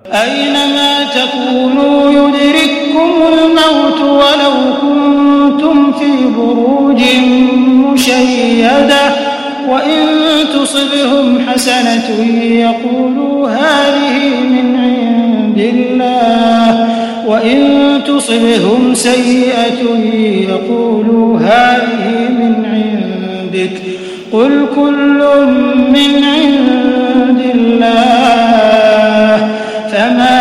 أينما تكونوا يدرككم الموت ولو كنتم في بروج مشيدة وإن تصبهم حسنة يقولوا هذه من عند الله وإن تصبهم سيئة يقولوا هذه من عندك قل كل من عند الله فما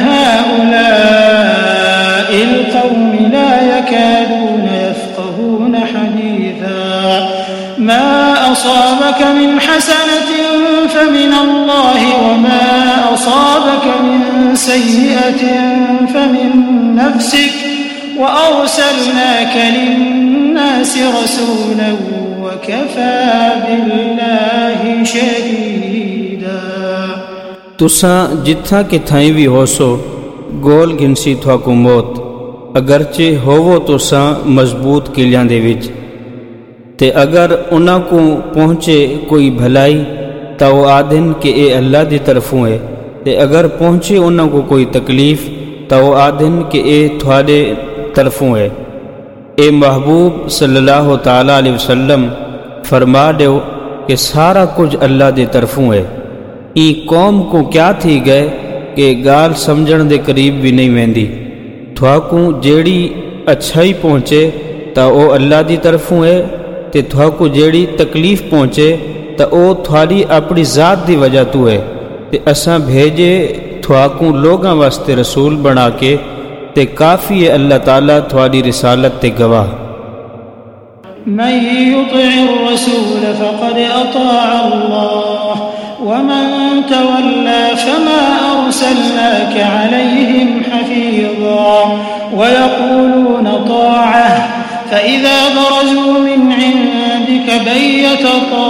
لهؤلاء القوم لا يكادون يفقهون حديثا ما أصابك من حسنة فمن الله وما أصابك من سيئة فمن نفسك وأرسلناك للناس رسولا وكفى بالله شهيدا तुसां जिथा किथाई भी होसो गोल गिनसी थोको मौत अगरचे होवो तुसां मजबूत किलियां दे विच ते अगर उन्हां को पहुँचे कोई भलाई तो वो आदन कि ए अल्लाह दी तरफों है ते अगर पहुँचे उन्हां को कोई तकलीफ तो वो आदन कि ए थोड़े तरफों है। ए महबूब सल्लल्लाहु ताला अलैहि वसल्लम फरमा दो कि सारा कुछ अल्लाह दी तरफों है। ई कौम को क्या थी गए कि गाल समझण दे करीब भी नहीं वेंदी। थोको जेड़ी अच्छाई पहुँचे तो वो अल्लाह दी तरफों है ते थोको जेड़ी तकलीफ पहुँचे तो वो थोड़ी अपनी ज़ात दी वजह तू है ते असां भेजे थोको लोगां वास्ते रसूल बना के ते काफ़ी है अल्लाह ताला थोड़ी रिसालत ते गवाह। मन युतिइर रसूल फक़द अताअ अल्लाह वमन तवल्ला फमा अरसलनाक अलैहिम हफ़ीज़ा वयक़ूलून ताअह फ़इज़ा बरज़ू मिन इंदिक बय्यत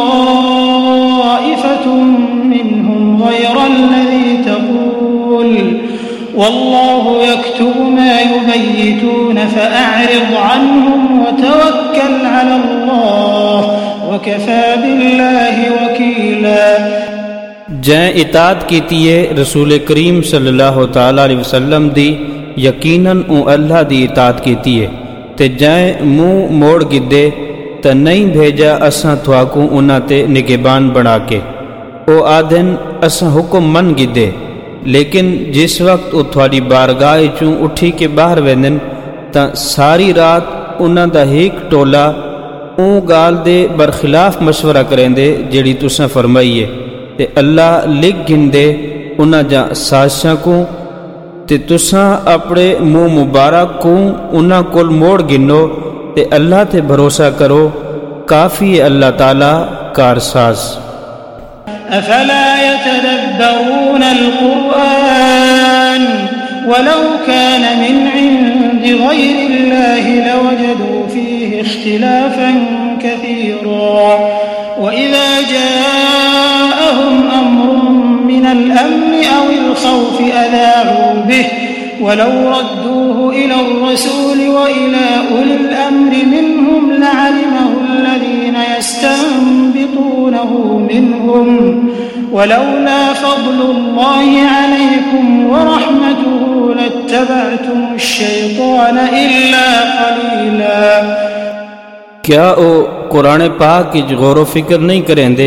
ताइफ़तुम मिनहुम ग़यरल्लज़ी तक़ूल वल्लाहु यक्तुबु मा युबय्यितून फ़अअरिज़ अन्हुम वतवक्कल अलल्लाह वकफ़ा बिल्लाहि वकीला। जै इताअत कीतीए रसूल करीम सल्लल्लाहु ताला अलैहि वसल्लम दी यकीनन उ अल्लाह दी इताअत कीतीए ते जै मुँह मोड़ गिदे त नहीं भेजा असां थवाकू उन्हां ते निगहबान बना के ओ आदन असां हुक्म मन गिदे लेकिन जिस वक्त वो थोड़ी बारगाह चूँ उठी के बाहर वेंदन त सारी रात उन्हां दा एक टोला ऊ गाल दे बरखिलाफ मशवरा करेंदे जेड़ी तुसां फरमाईए ते अल्लाह लिख गिंदे उन्हां जा साजिशां को ते तुसां अपने मुँह मुबारक को उन्हां कोल मोड़ गिनो ते अल्लाह ते भरोसा करो काफ़ी अल्लाह ताला कारसाज। अफला यतदब्बरून अल-कुरआन वलौ कान मिन इंदि गैरिल्लाहि लवजदू फीहि इख्तिलाफन कसीरा वइज़ा जाअहुम अम्रुन मिनल अम्नि अविल खौफि अज़ाऊ बिहि वलौ रद्दूहु इलर रसूल वइला उलिल अम्रि मिनहुम लअलिमहु الذين يستنبطونه منهم ولولا فضل الله عليكم ورحمته لاتبعتم الشيطان إلا قليلا। क्या ओ कुरान पाक की गौर फिक्र नहीं करेंदे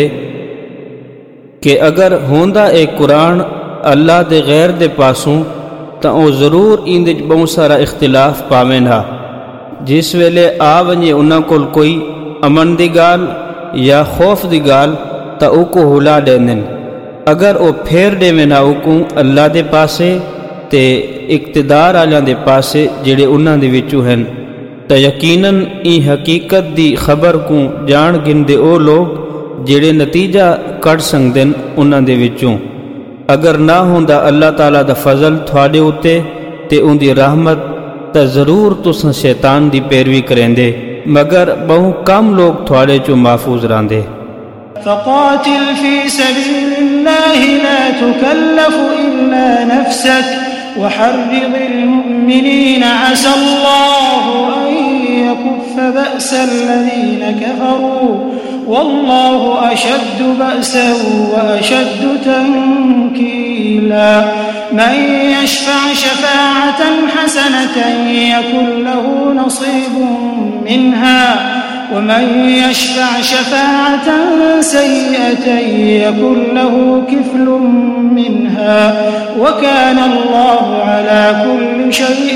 कि अगर होंदा एक कुरान अल्लाह दे गैर दे पासों तो वो ज़रूर इंदे बहुत सारा इख्तिलाफ पावें हा। जिस वेले आ वने उन्हां कोल कोई अमन दी गाल या खौफ दी गाल तो उको हुला देंदन अगर वो फेर देवें ना उको अल्लाह दे पासे ते इक़्तिदार आलियां दे पासे जेड़े उन्हां दे विचों हैं तो यकीनन ई हकीकत दी खबर को जान गिनदे ओ लोग जेड़े नतीजा कढ़ सकदन उन्हां दे विचों। अगर ना होंदा अल्लाह ताला दा फजल थोड़े उत्ते ते उनदी रहमत तो ज़रूर तुसां शैतान दी पैरवी करेंदे मगर बहु कम लोग थोड़े चो महफूज रहंदे। फ़क़ातिल फ़ी सबीलिल्लाहि ला तुकल्लफ़ु इल्ला नफ़्सक वहर्रिज़िल मुअ्मिनीन असल्लाहु अन यकुफ़्फ़ बअसल्लज़ीन कफ़रू वल्लाहु अशद्दु बअसन व अशद्दु तंकीला। من يشفع شفاعة حسنة يكن له نصيب منها ومن يشفع شفاعة سيئة يكن له كفل منها وكان الله على كل شيء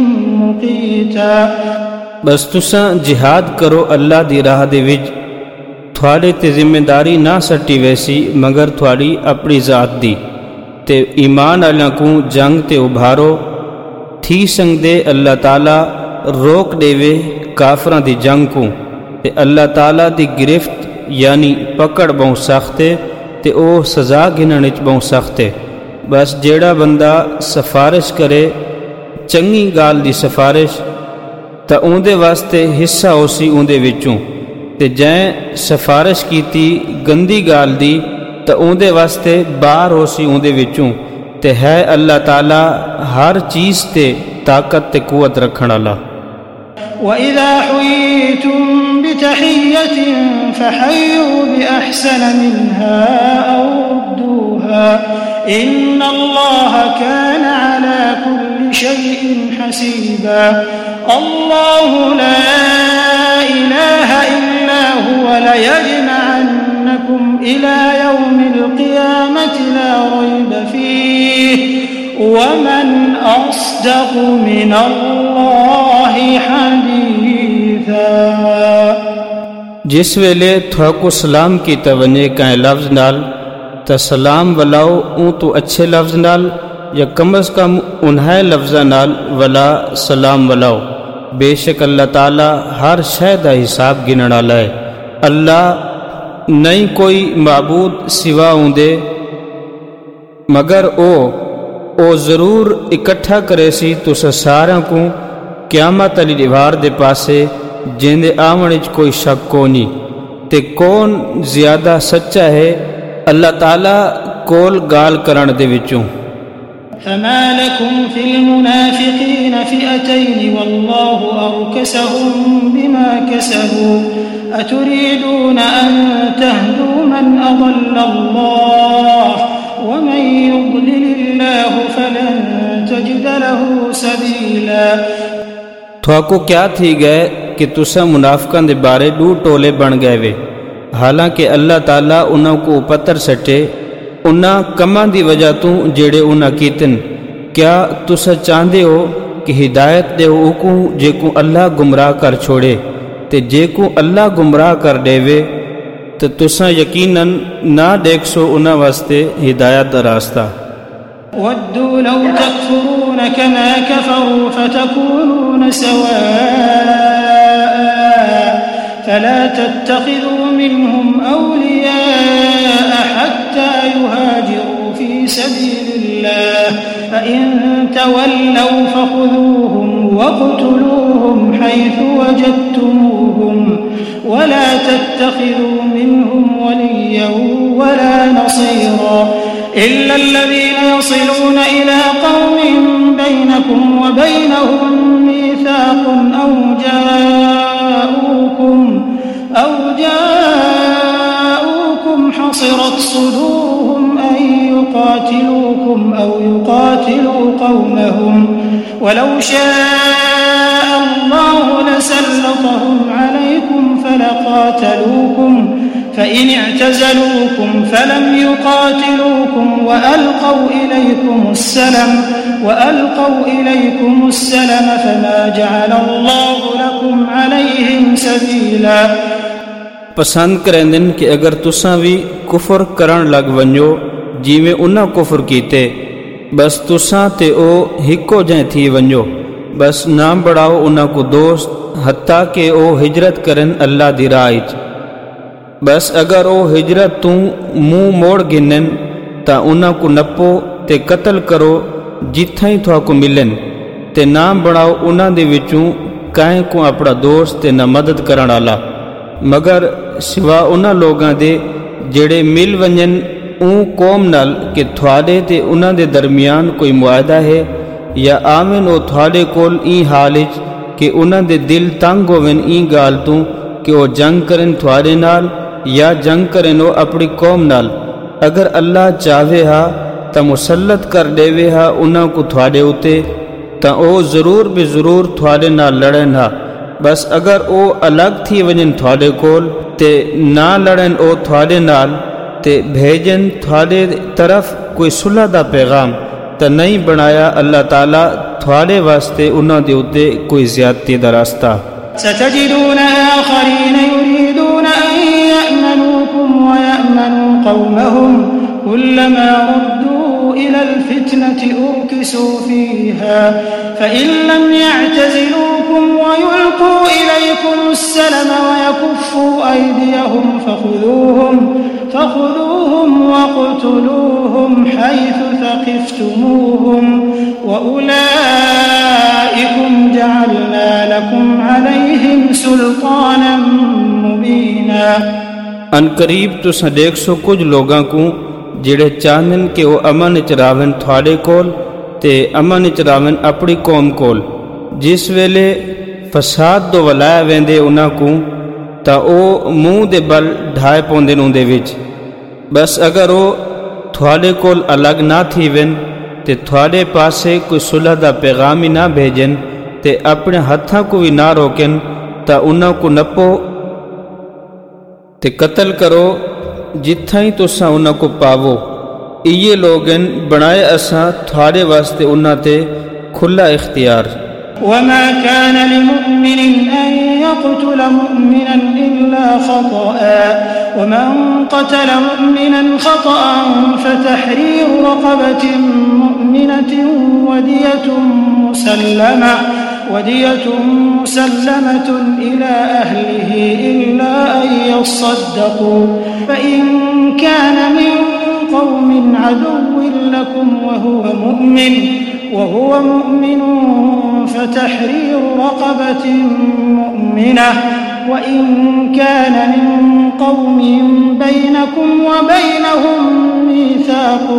مقيتا बस तुसां जिहाद करो अल्लाह दी राह दे विच थोड़े ते जिम्मेदारी ना सट्टी वैसी मगर थोड़ी अपनी ज़ात दी ते ईमान वालों को जंग ते उभारो थी संगदे अल्लाह ताला रोक देवे काफरां दी जंग को ते अल्लाह ताला दी गिरफ्त यानी पकड़ बहुत सख्त है ते ओ सज़ा गिनण विच बहुत सख्त है। बस जेड़ा बंदा सिफारिश करे चंगी गाल दी सिफारिश तां उहदे वास्ते हिस्सा उसी उहदे विचों ते जैं सिफारिश कीती गंदी गाल दी तां उहदे वास्ते बाहर होसी उहदे विचों ते है अल्लाह ताला हर चीज़ ते ताकत ते कुवत रखण वाला। وَإِذَا حُيِّيتُم بِتَحِيَّةٍ فَحَيُّوا بِأَحْسَنَ مِنْهَا أَوْ رُدُّوهَا إِنَّ اللَّهَ كَانَ عَلَى كُلِّ شَيْءٍ حَسِيبًا الله لا إله إلا هو ليجمعنكم إلى يوم القيامة لا ريب فيه ومن أصدق من الله حديثا जिस वेले थोको सलाम की तवने कहीं लफ्ज़ नाल तो सलाम वलाओ ऊँ तो अच्छे लफ्ज़ नाल या कम अज़ कम उन्हें लफ्ज़ा नाल वला सलाम वलाओ। बेशक अल्लाह ताला हर शय दा हिसाब गिनण वाला है। अल्लाह नहीं कोई माबूद सिवा उंदे मगर ओ ज़रूर इकट्ठा करे सी तुसां सारियां को क़यामत अली दीवार दे पासे जिंदे आवन विच कोई शक कोनी ते कौन ज़्यादा सच्चा है अल्लाह ताला कोल गाल करण दे विचों। فما لكم في المنافقين فئتين والله أركسهم بما كسبوا أتريدون أن تهدوا من أضل الله ومن يضلل الله فلن تجد له سبيلا। थोको क्या थी गए कि तुसा मुनाफिकां दे बारे दो टोले बन गए वे हालांकि अल्लाह ताला उन्हां को पत्थर सटे उन्हां कमां दी वजह तू जेड़े उन्हां कीतन। क्या तुसा चाहते हो कि हिदायत दे उकू जेकू अल्लाह गुमराह कर छोड़े ते जेकू अल्लाह गुमराह कर देवे तो तुसा यकीनन ना देख सो उन्हां वास्ते हिदायत दा रास्ता। वद्दू लौ तकफुरून कमा कफरू फतकूनून सवाअ फला तत्तखिदू मिनहुम औलियाअ हत्ता युहाजिरू फी सबीलिल्लाह फ़इन तवल्लौ फ़ख़ुज़ूहुम वक़्तुलूहुम हैथु वजदतमूहुम वला तत्तखिदू मिनहुम वलिय्यन वला नसीरा إلا الذين يصلون إلى قوم بينكم وبينهم ميثاق أو جاءوكم حصرت صدورهم أن يقاتلوكم أو يقاتلوا قومهم ولو شاء الله لسلطهم عليكم فلقاتلوكم فإن اعتزلوكم فلم يقاتلوكم وألقوا إليكم السلم فما جعل الله لكم عليهم سبيلا। पसंद करेंदन कि अगर तुसा भी कुफर करण लग वञो जिमें उन्हां कुफर कीते बस तुसा ते ओ हिको जै थी वञो बस ना बढ़ाओ उन्हां को दोस्त हत्ता के ओ हिजरत करन अल्लाह दी राह विच। बस अगर ओ हिजरत तू मुंह मोड़ गिनन ता उन्हां को नपो ते कत्ल करो जिथे ही थोको मिलन ते ना बनाओ उन्हां दे विचों काहे को अपना दोस्त ते ना मदद करन वाला मगर सिवा उन्हां लोगां दे जेड़े मिल वंजन ऊ कौम नाल कि थोड़े ते उन्हां दे दरमियान कोई मुआहदा है या आवन ओ थोड़े कोल ई हाल विच कि उन्हां दे दिल तंग होवन ई गाल तू कि ओ जंग करन थोड़े नाल या जंग करें वो अपनी कौम नाल। अगर अल्लाह चाहे हा ਤਾਂ ਮੁਸੱਲਤ ਕਰ ਦੇਵੇ ਹਾਂ ਉਹਨਾਂ ਕੋ ਤੁਹਾਡੇ ਉੱਤੇ, ਤਾਂ ਉਹ ਜ਼ਰੂਰ ਵੀ ਜ਼ਰੂਰ ਤੁਹਾਡੇ ਨਾਲ ਲੜਨ ਹਾਂ। बस अगर वो अलग थी वजन थोड़े कोल ते ना लड़न ओ थोड़े नाल ते भेजन थोड़े तरफ कोई सुलह दा पैगाम तो नहीं बनाया अल्लाह ताला थोड़े वास्ते उन्हां दे उत्ते कोई ज़्यादती दा रास्ता। सतजिदून आखरीन युरीदून अन यअमनूकुम व यअमनू कौमहुम कुल्लमा रुद्दू इला अल-फितनति उरकिसू फीहा फइन लम यअतज़िलूकुम व युल्कू इलैकुम अस्सलम व यकुफ्फू अयदियहुम फखुदूहुम वक़्तुलूहुम हैथु थक़िफ्तमूहुम व उलाइकुम जअलना लकुम अलैहिम सुल्तानन मुबीना। अनकरीब तुसां देखसो कुछ लोगां को जिहड़े चाहन कि वो अमन च रावन थोड़े कोल ते अमन च रावन अपनी कौम कोल। जिस वेले फसाद दो वलाया वेंदे उन्हां को तां ओ मूँह दे बल ढाए पौंदे उहदे विच। बस अगर वो थोड़े कोल अलग ना थी वन ते थोड़े पासे कोई सुलह दा पैगाम ही ना भेजन ते अपने हत्थां को भी ना रोकन तां उन्हां को नपो ते कत्ल करो जिथा ही तुसां उन्हां को पावो। इये लोगन बनाए असां थोड़े वास्ते उन्हां ते खुला इख्तियार। वमा कान लिमुमिन अन यक़्तुल मुमिनन इल्ला ख़तअ वमन क़तल मुमिनन ख़तअन फ़तहरीरु रक़बतिन मुमिनतिन वदियतुन मुसल्लमतुन इला अहलिही इल्ला अन यस्सद्दक़ू फ़इन कान मिन क़ौमिन अदुव्विन लकुम वहुव मुमिन فتحرير رقبة مؤمنة وإن كان من قوم بينكم وبينهم ميثاق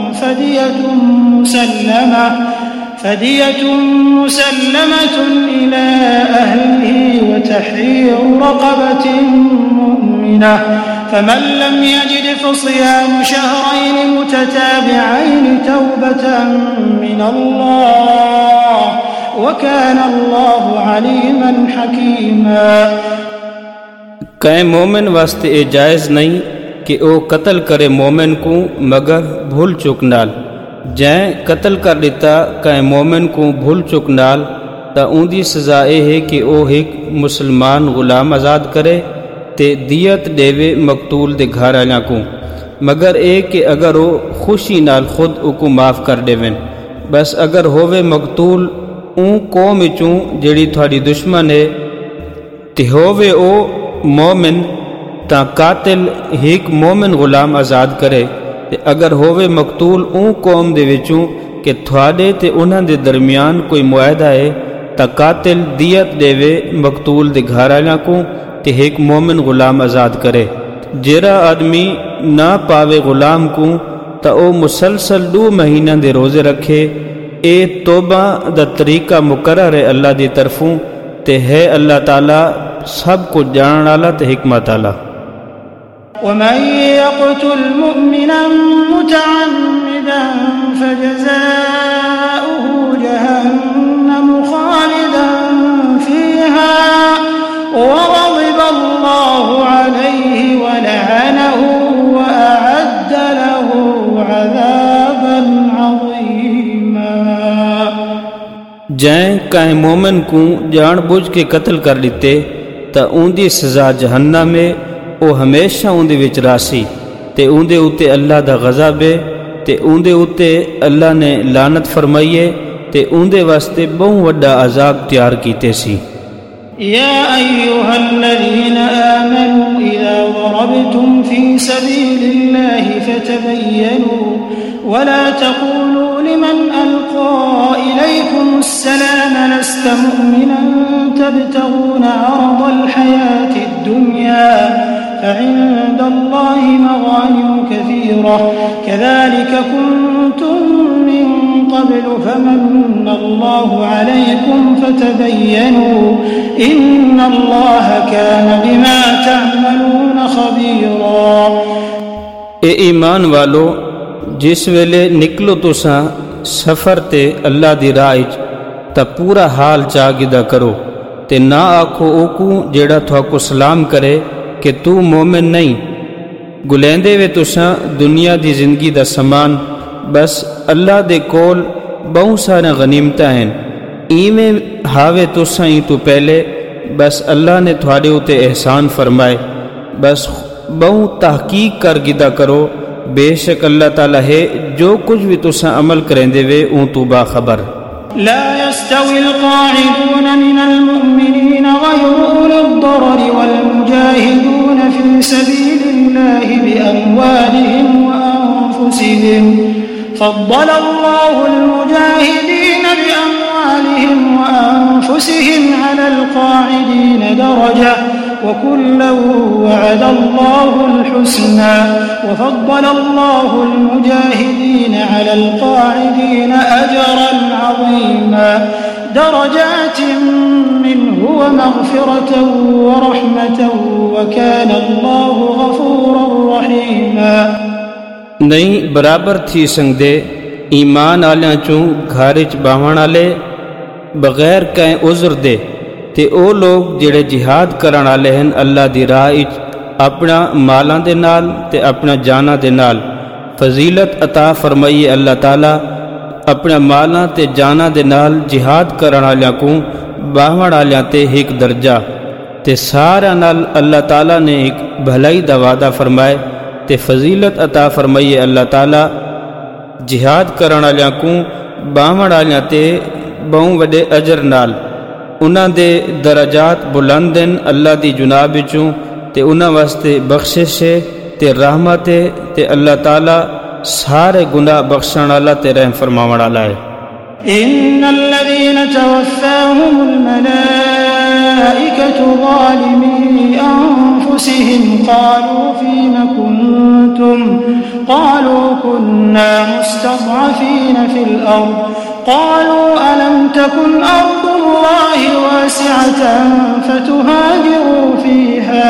فدية مسلمة إلى أهله وتحرير رقبة مؤمنة فمن لم يجد فصيام شهرين متتابعين توبة من الله وكان الله عليما حكيما। कै मोमिन वास्ते ए जायज़ नहीं कि ओ कत्ल करे मोमिन को मगर भूल चुक नाल। जै कत्ल कर दिता कै मोमिन को भूल चुक नाल तां उंदी सज़ा ए है कि ओ एक मुसलमान गुलाम आज़ाद करे ते दियत देवे मकतूल दे घर वालियां को, मगर ए कि अगर वो खुशी नाल खुद उको माफ़ कर देवन। बस अगर होवे मकतूल ऊँ कौम विचों जिहड़ी थोड़ी दुश्मन है ते होवे ओ मोमिन तां कातिल एक मोमिन गुलाम आज़ाद करे ते अगर होवे मकतूल ऊँ कौम दे विचों कि थोड़े ते उन्हां दे दरमियान कोई मुआहदा है तां कातिल दियत देवे मकतूल दे घर वालियां को ते एक मोमिन गुलाम आज़ाद करे। जेड़ा आदमी ना पावे गुलाम को तां ओ मुसलसल 2 महीना दे रोज़े रखे। ए तोबा दा तरीका मुकर्रर है अल्लाह दी तरफों ते है अल्लाह ताला सब कुछ जानने वाला ते हिकमत वाला। वमन यक़्तुल मुमिनन मुतअम्मिदन फजज़ाउहु जहन्नम खालिदन फीहा वग़ज़िब अल्लाहु अलैहि व लअनहु व अअद्द लहु अज़ाबन अज़ीमा। जै कै मोमिन को जान बुझ के कत्ल कर दिते तां उंदी सज़ा जहन्नम में ओ हमेशा उंदे विच रासी ते उंदे उत्ते अल्लाह दा गज़ब है ते उंदे उत्ते अल्लाह ने लानत फरमाई है ते उंदे वास्ते बहु वड्डा अज़ाब तैयार कीते सी। या अय्युहल्लज़ीन आमनू इज़ा ज़रबतुम फ़ी सबीलिल्लाहि फ़तबय्यनू वला तक़ूलू लिमन अल्क़ा इलैकुमुस्सलाम लस्त मुअ्मिनन तबतगून अरदल हयातिद दुनिया फ़इंदल्लाहि मग़ानिम कसीरा कज़ालिक कुंतुम मिन क़ब्लु फ़मन्नल्लाहु अलैकुम फ़तबय्यनू इन्नल्लाह कान बिमा तअमलून ख़बीरा। ए ईमान वालो, जिस वेले निकलो तुसां सफ़र ते अल्लाह दी राह तां पूरा हाल चागिदा करो ते ना आखो ओकू जेड़ा थोको सलाम करे कि तू मोमिन नहीं। गुलेंदे वे तुसां दुनिया दी जिंदगी दा समान, बस अल्लाह दे कोल बहुत सारे गनीमतां हैं। इवें हावे तुसां ही तो पहले, बस अल्लाह ने थोड़े उते एहसान फरमाए। बस बहु तहकीक कर गिदा करो, बेशक अल्लाह ताला है जो कुछ भी तुसां अमल करेंदे वे ऊं तू बाखबर। ला यस्तविल क़ाइदून मिनल मुअमिनीन गैरु उलिद दररि वल मुजाहिदून फी सबीलिल्लाहि बिअमवालिहिम व अनफुसिहिम फ़द्दलल्लाहुल मुजाहिदीन बिअमवालिहिम व अनफुसिहिम अलल क़ाइदीन दरजह وكلا وعد الله الحسنى وفضل الله المجاهدين على القاعدين أجرا عظيما درجات منه ومغفرة ورحمة وكان الله غفورا رحيما। नहीं बराबर थी संगदे ईमान आलियां चूं घर च बावण आले बगैर कहीं उज़र दे ते ओ लोग जेड़े जिहाद करन वाले हैं अल्लाह दी राह विच अपना मालां दे नाल ते अपना जाना दे नाल फजीलत अता फरमाइए। अल्लाह ताला अपना मालां ते जाना दे नाल जिहाद करन वालियां को बावण वालियां ते एक दर्जा ते सारा नाल अल्लाह ताला ने एक भलाई दा वादा फरमाए ते फजीलत अता फरमाइए। अल्लाह ताला जिहाद करन वालियां को बावण वालियां ते बहु वड्डे अजर नाल उन्हां दे दराजात बुलंद हैं अल्लाह दी जुनाब विचों ते उन्हां वास्ते बख्शिश है ते रहमत है ते अल्लाह ताला सारे गुनाह बख्शण वाला ते रहम फरमावण वाला है। इन्नल लज़ीन तवफ़्फ़ाहुमुल मलाइकतु ज़ालिमी अनफुसिहिम क़ालू फ़ीमा कुन्तुम क़ालू कुन्ना मुस्तज़अफ़ीन फ़िल अर्ज़ क़ालू अलम तकुन अर्ज़ुल्लाहि वासिअतन फ़तुहाजिरू फ़ीहा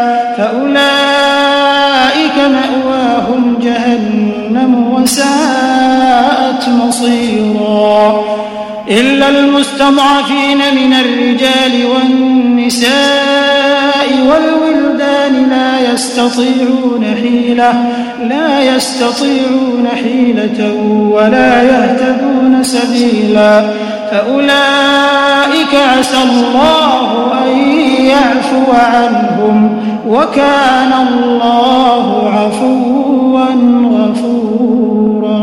फ़उलाइका मअवाहुम जहन्नम वसाअत मसीरा इल्ला المستضعفين من الرجال والنساء والولدان لا يستطيعون حيلة ولا يهتدون سبيلا فأولئك عسى الله أن يعفو عنهم وكان الله عفوا غفورا।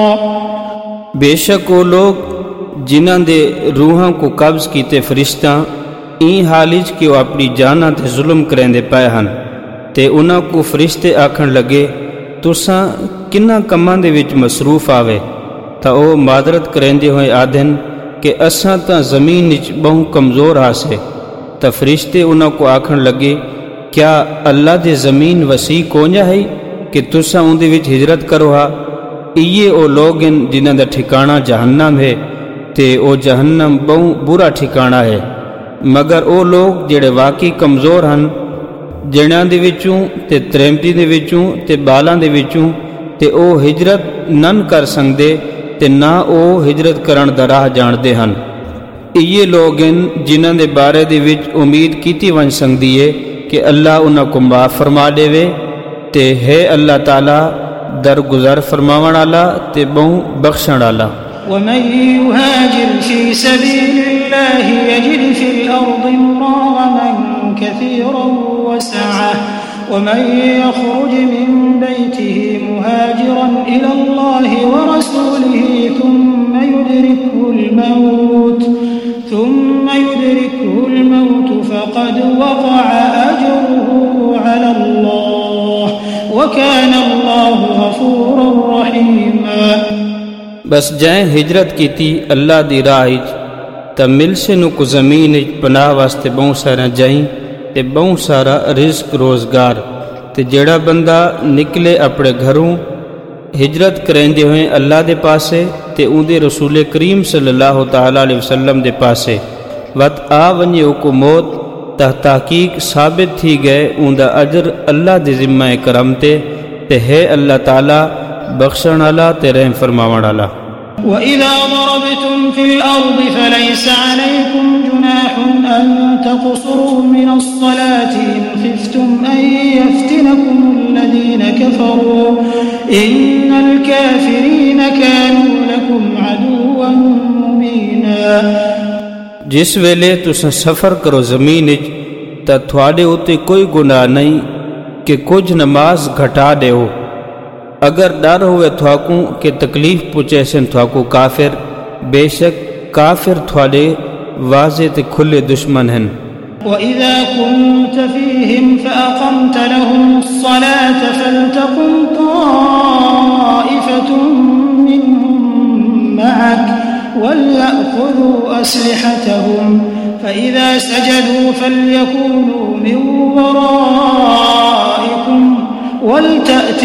बेशक वो लोग जिन्हां दे रूहां को कब्ज कीते फरिश्ता ई हालिज कि वो अपनी जाना ते जुल्म करेंदे पाए हन ते उन्हां को फरिश्ते आखण लगे तुसां किन्ना कम्मां दे विच मसरूफ आवे तां ओ मादरत करेंदे होए आदन कि असां तां ज़मीन विच बहु कमज़ोर हासे तां फरिश्ते उन्हां को आखण लगे क्या अल्लाह दे ज़मीन वसी कोन्या है कि तुसां उहदे विच हिजरत करो हा। इये ओ लोग हैं जिन्हां दा ठिकाना जहन्नम है ते ओ जहन्नम बहु बुरा ठिकाना है। मगर ओ लोग जेड़े वाकई कमज़ोर हन जणियां दे विचों ते त्रेमती दे विचों ते बालां दे विचों ते ओ हिजरत नन कर सकदे ते ना ओ हिजरत करन दा राह जाणदे हन। इये लोग हैं जिन्हां दे बारे दे विच उम्मीद कीती वन सकदी है कि अल्लाह उन्हां को माफ़ फरमा देवे ते है अल्लाह ताला दरगुजर फरमावण वाला ते बहु बख्शण वाला। वमन युहाजिर फी सबीलिल्लाहि यजिद फिल अर्दि मुरागमन कसीरन वसअह वमन यखरुज मिन बैतिहि मुहाजिरन इलल्लाहि व रसूलिहि थुम्मा युदरिकुहुल मौत फक़द वक़अ अजरुहु अलल्लाह व कान अल्लाहु गफूरन रहीमा। बस जै हिजरत की थी अल्लाह दी राह तो मिलसे को ज़मीन पनाह वास्ते बहुत सारा जाई ते बहुत सारा रिस्क रोज़गार ते जेड़ा बंदा निकले अपने घरों हिजरत करेंदे हुए अल्लाह दे पासे ते उनके रसूल करीम सल्लल्लाहु तआला अलैहि वसल्लम दे पासे वत आ वने को मौत तहकीक साबित थी गए उनका अजर अल्लाह दे ज़िम्मा करम ते है अल्लाह ताला बख्शण आला ते रहम फरमावण आला। وَإِذَا ضَرَبْتُمْ فِي الْأَرْضِ فَلَيْسَ عَلَيْكُمْ جُنَاحٌ أَن تَقْصُرُوا مِنَ الصَّلَاةِ إِنْ خِفْتُمْ أَن يَفْتِنَكُمُ الَّذِينَ كَفَرُوا إِنَّ الْكَافِرِينَ كَانُوا لَكُمْ عَدُوًّا مُبِينًا। जिस वेले तुसां सफ़र करो ज़मीन विच तां तुहाडे उत्ते कोई गुनाह नहीं कि कुछ नमाज घटा देओ। अगर डर हुए थोकू के तकलीफ पुचैसन थोकू काफिर, बेशक काफिर थोड़े वाज़े ते खुले दुश्मन हैं। وَإِذَا كُنْتَ فِيهِمْ فَأَقَمْتَ لَهُمُ الصَّلَاةَ فَلْتَقُمْ طَائِفَةٌ مِّنْهُمْ مَعَكَ وَلْيَأْخُذُوا أَسْلِحَتَهُمْ فَإِذَا سَجَدُوا فَلْيَكُونُوا مِنْ وَرَائِكُمْ وَلْتَأْتِ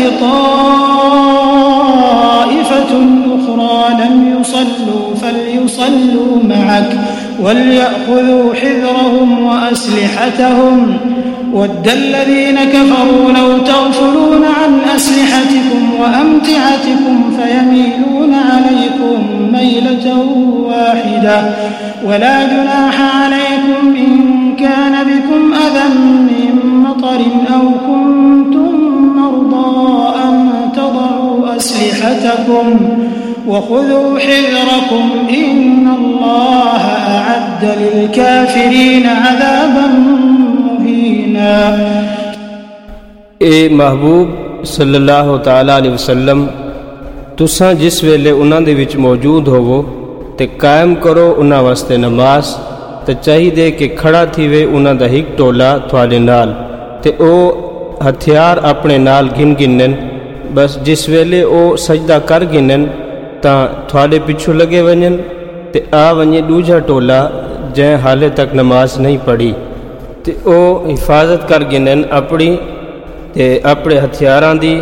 طَائِفَةٌ أُخْرَى لَمْ يُصَلُّوا فَلْيُصَلُّوا مَعَكَ وَلْيَأْخُذُوا حِذْرَهُمْ وَأَسْلِحَتَهُمْ وَدَّ الَّذِينَ كَفَرُوا لَوْ تَغْفُلُونَ عَنْ أَسْلِحَتِكُمْ وَأَمْتِعَتِكُمْ فَيَمِيلُونَ عَلَيْكُمْ مَيْلَةً وَاحِدَةً وَلَا جُنَاحَ عَلَيْكُمْ إِنْ كَانَ بِكُمْ أَذًى مِّن مَّطَرٍ أَوْ كُنتُم مَّرْضَىٰ أَن تَضَعُوا أَسْلِحَتَكُمْ وَخُذُوا حِذْرَكُمْ إِنَّ اللَّهَ أَعَدَّ لِلْكَافِرِينَ عَذَابًا مُّهِينًا۔ اے محبوب सल्लल्लाहु ताला अलैहि वसल्लम, तुसां जिस वेले उन्हां दे विच मौजूद होवो ते कायम करो उन्हां वास्ते नमाज। ते चाहिए कि खड़ा थी वे उन्हां दा हिक टोला थोड़े नाल ते ओ हथियार अपने नाल गिन गिनन। बस जिस वेले ओ सजदा कर गिनन तां थोड़े पिछू लगे वञन ते आ वञे दूजा टोला जै हाले तक नमाज नहीं पढ़ी ते ओ हिफाजत कर गिनन अपनी ते अपने हथियारां दी।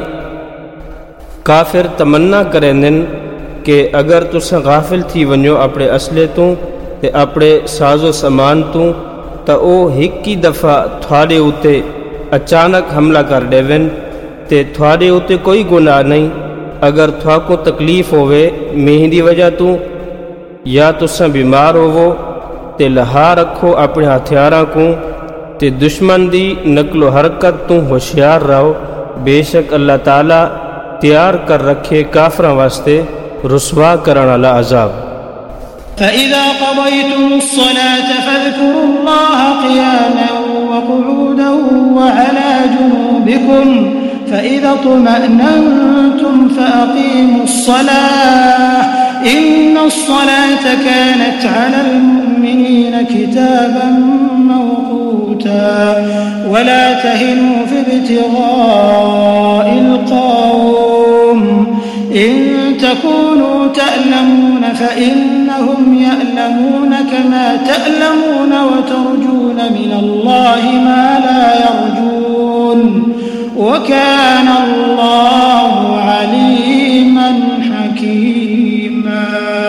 काफिर तमन्ना करेंदन कि अगर तुसां गाफिल थी वञो अपने असले तू ते अपने साजो समान तू तो ओ हिक ही दफ़ा थोड़े उत्ते अचानक हमला कर देवन ते थोड़े उत्ते कोई गुनाह नहीं। अगर थोको तकलीफ होवे मींह दी वजह तू या तुसां बीमार होवो ते लहा रखो अपने हथियारां को ते दुश्मन दी नकलो हरकत तू होशियार रहो। बेशक अल्लाह ताला तैयार कर रखे काफरां वास्ते रुसवा करन वाला अजाब। فَإِذَا قَضَيْتُمُ الصَّلَاةَ فَاذْكُرُوا اللَّهَ قِيَامًا وَقُعُودًا وَعَلَى جُنُوبِكُمْ فَإِذَا اطْمَأْنَنْتُمْ فَأَقِيمُوا الصَّلَاةَ إِنَّ الصَّلَاةَ كَانَتْ عَلَى الْمُؤْمِنِينَ كِتَابًا مَوْقُوتًا وَلَا تَهِنُوا فِي ابْتِغَاءِ الْقَوْمِ إِن تَكُونُوا تَأْلَمُونَ فَإِنَّهُمْ يَأْلَمُونَ كَمَا تَأْلَمُونَ وَتَرْجُونَ مِنَ اللَّهِ مَا لَا يَرْجُونَ وَكَانَ اللَّهُ عَلِيمًا حَكِيمًا۔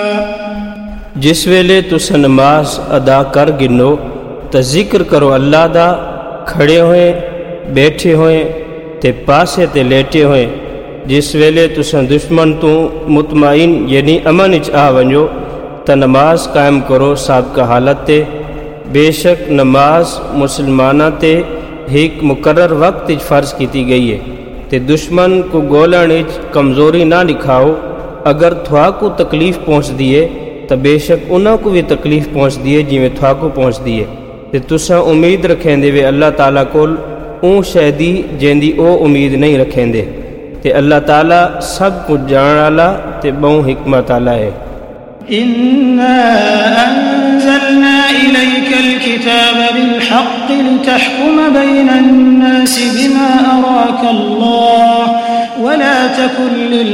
जिस वेले तुसां नमाज अदा कर गिनो तो जिक्र करो अल्लाह दा, खड़े होए बैठे होए ते पासे ते लेटे होए। जिस वेले तुसां दुश्मन तू मुतमाइन यानी अमन च आ वञो तो नमाज कायम करो साबका हालत ते। बेशक नमाज मुसलमाना ते एक मुकर्रर वक्त फ़र्ज की गई है ते दुश्मन को गोलण कमज़ोरी ना दिखाओ। अगर थोको तकलीफ पहुँचती है तो बेशक उन्हों को भी तकलीफ पहुँचती है जिमें थोको पहुँचती है ते तुसां उम्मीद रखेंदे वे अल्लाह ताला कोल ऊँ शैदी जैंदी ओ उम्मीद नहीं रखेंदे ते अल्लाह ताला सब कुछ जान वाला ते बहु हिकमत वाला है। इन्ना अंज़लना इलैकल किताब बिल हक़्क़ लितहकुम बैनन नासि बिमा अराकल्लाह वला तकुन लिल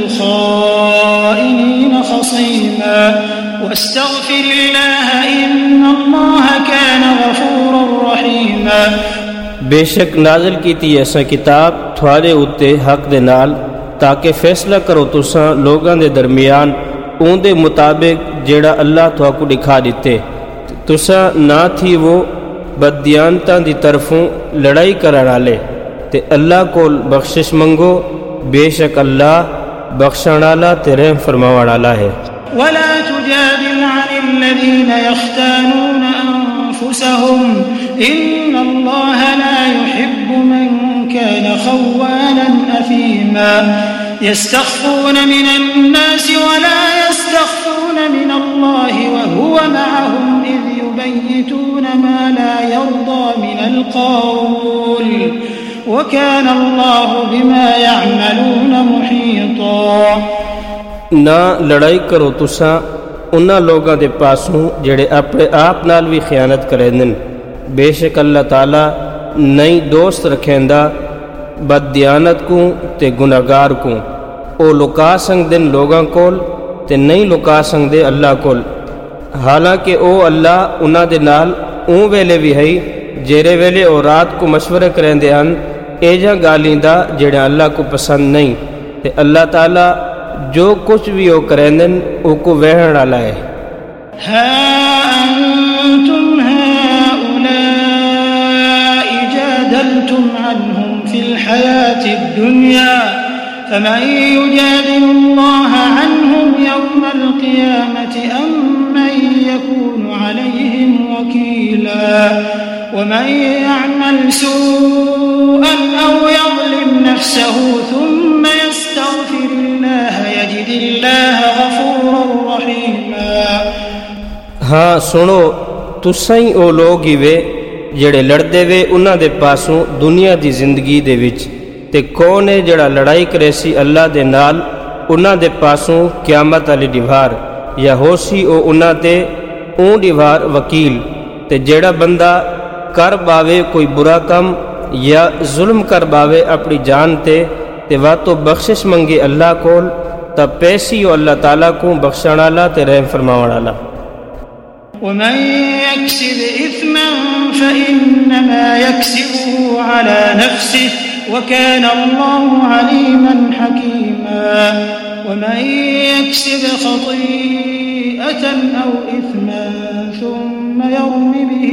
ख़ाइनीन ख़सीमा वस्तग़फिरिल्लाह इन्नल्लाह कान गफ़ूरर रहीमा। बेशक नाज़िल कीती ऐसा किताब थोड़े उत्ते हक दे नाल ताकि फैसला करो तुसां लोगां दे दरमियान उनके मुताबिक जेड़ा अल्लाह तुहाकू दिखा दिते। तुसां ना थी वो बददियानतां दी तरफों लड़ाई करन वाले ते अल्लाह कोल बख्शिश मंगो। बेशक अल्लाह बख्शण वाला ते रहम फरमावण वाला है। वला तुजादिल अनिल लज़ीना यख्तानून अनफुसहुम इन्नल्लाह ला युहिब्बु मन कान खव्वानन असीमा यस्तख्फून मिनन नास वला यस्तख्फून मिनल्लाह वहुव मअहुम इज़ युबय्यितून मा ला यर्दा मिनल क़ौल वकान अल्लाहु बिमा यअमलून मुहीता। ना लड़ाई करो तुसा उन्हां लोगों के पासों जेड़े अपने आप नाल भी खयानत करेंदन। बेशक अल्लाह ताला नहीं दोस्त रखेंदा बददियानत को ते गुनाहगार को। ओ लुका संगदन लोगों कोल ते नहीं लुका संगदे अल्लाह कोल। हालांकि ओ अल्लाह उन्हां दे नाल ऊं वेले भी है जेरे वेले ओ रात को मशवरे करेंदे हन एजा गालीं दा जेड़ा अल्लाह को पसंद नहीं। ते अल्लाह ताला जो कुछ भी वो करेंदन उको वहण वाला है। हा अंतुम हाउलाई जादलतुम अन्हुम फिल हयातिद दुनिया फमन युजादिलुल्लाह अन्हुम यौमल क़ियामति अम्मन यकूनु अलैहिम वकीला वमन यअमल सूअन औ यज़लिम नफ्सहु थुम्म यस्तग़फिरिल्लाह यजिदिल्लाह गफूरर रहीमा। हाँ सुनो तुसां ही ओ लोग ही वे जेड़े लड़दे वे उन्हां दे पासों दुनिया दी जिंदगी दे विच ते कौन है जेड़ा लड़ाई करे सी अल्लाह दे नाल उन्हां दे पासों क़यामत वाली दीवार या होसी ओ उन्हां ते ऊं दीवार वकील। ते जेड़ा बंदा कर बावे कोई बुरा कम या जुल्म कर बावे अपनी जान ते वा तो बख्शिश मंगे अल्लाह कोल तब पैसी हो अल्लाह ताला को बख्शण वाला ते रहम फरमावण वाला। वमन यक्सिब इस्मन फइन्नमा यक्सिबुहु अला नफ्सिहि वकान अल्लाहु अलीमन हकीमा। वमन यक्सिब खतीअतन औ इस्मन थुम्म यर्मि बिही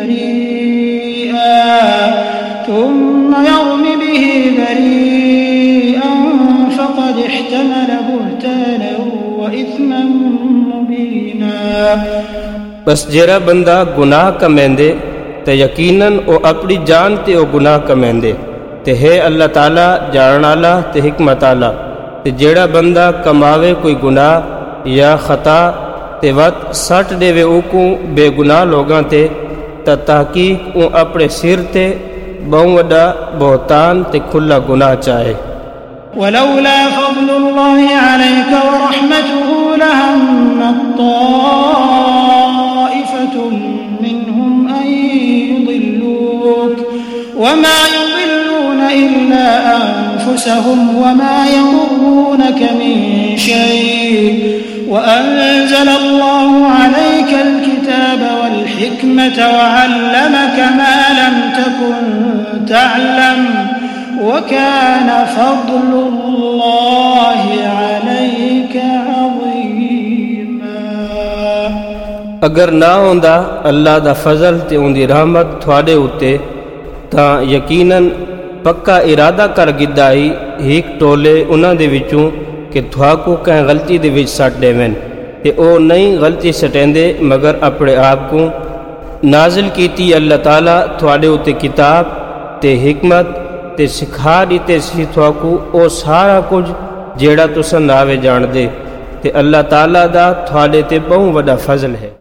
बरीअन फक़द इह्तमल बुहतानन व इस्मन मुबीना। बस जेड़ा बंदा गुनाह कमेंदे ते यकीनन ओ अपनी जान ते ओ गुनाह कमेंदे ते है अल्लाह ताला जानण वाला ते हिकमत वाला। ते जेड़ा बंदा कमावे कोई गुनाह या खता ते वत सट देवे उको बेगुनाह लोगां ते तहकीक ऊ अपने सिर ते बहु वड्डा बहुतान ते खुला गुनाह चाहे। वलौला फज़लुल्लाहि अलैका व रहमतुहु लहम्मत ताइफतुम मिनहुम अन युदिल्लूक वमा युदिल्लून इल्ला अनफुसहुम वमा यदुर्रूनक मिन शै'इन وأنزل الله عليك الكتاب والحكمة وعلمك ما لم تكن تعلم وكان فضل الله عليك عظيما। अगर ना होंदा अल्लाह दा फजल ते उंदी रहमत थोड़े उत्ते तां यकीनन पक्का इरादा कर गिदाई एक टोले उन्हां दे विचों कि थोको कहीं गलती दे विच सट देवन ते ओ नहीं गलती सटेंदे मगर अपने आप को नाजिल कीती अल्लाह ताला थोड़े उत्ते किताब ते हिकमत ते सिखा दीते सी थोको ओ सारा कुछ जेड़ा तुसां नावे जान दे ते अल्लाह ताला दा थोड़े ते बहु वड्डा फजल है।